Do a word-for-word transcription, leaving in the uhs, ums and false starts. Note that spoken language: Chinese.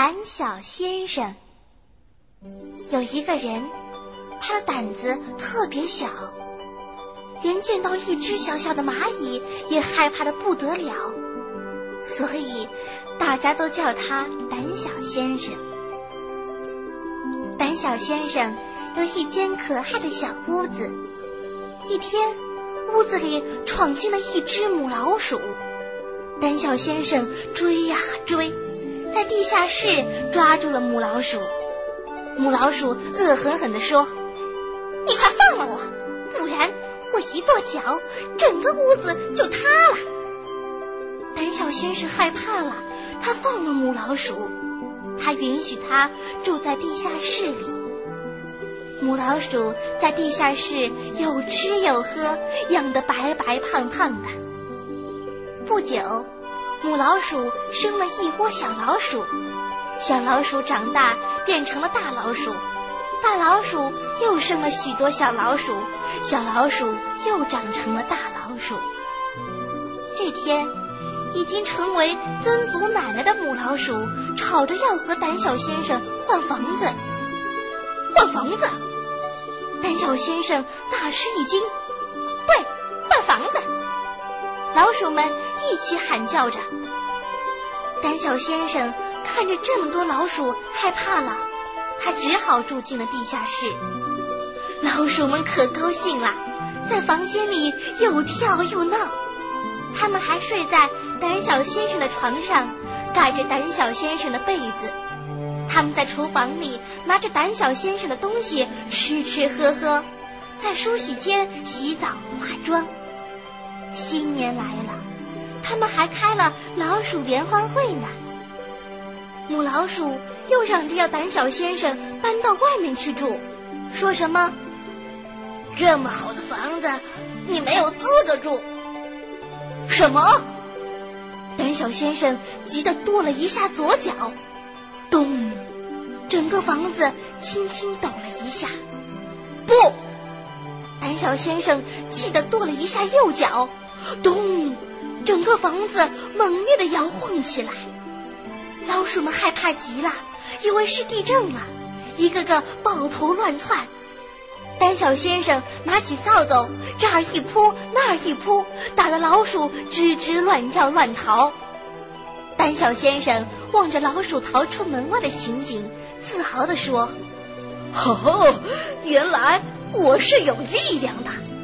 胆小先生。有一个人，他的胆子特别小，连见到一只小小的蚂蚁也害怕得不得了，所以大家都叫他胆小先生。胆小先生有一间可爱的小屋子，一天屋子里闯进了一只母老鼠，胆小先生追呀追，在地下室抓住了母老鼠。母老鼠恶狠狠地说：你快放了我，不然我一跺脚，整个屋子就塌了。胆小先生害怕了，他放了母老鼠，他允许它住在地下室里。母老鼠在地下室有吃有喝，养得白白胖胖的。不久，母老鼠生了一窝小老鼠，小老鼠长大变成了大老鼠，大老鼠又生了许多小老鼠，小老鼠又长成了大老鼠。这天，已经成为曾祖奶奶的母老鼠吵着要和胆小先生换房子。换房子！胆小先生大吃一惊，对，换房子！老鼠们一起喊叫着。胆小先生看着这么多老鼠害怕了，他只好住进了地下室。老鼠们可高兴了，在房间里又跳又闹。他们还睡在胆小先生的床上，盖着胆小先生的被子。他们在厨房里拿着胆小先生的东西吃吃喝喝，在梳洗间洗澡化妆。新年来了，他们还开了老鼠联欢会呢。母老鼠又嚷着要胆小先生搬到外面去住，说什么这么好的房子你没有资格住。什么？胆小先生急得跺了一下左脚，咚，整个房子轻轻抖了一下。不！胆小先生气得跺了一下右脚，咚，整个房子猛烈地摇晃起来。老鼠们害怕极了，以为是地震了，一个个抱头乱窜。胆小先生拿起扫帚，这儿一扑那儿一扑，打得老鼠吱吱乱叫乱逃。胆小先生望着老鼠逃出门外的情景，自豪地说：哦，原来我是有力量的。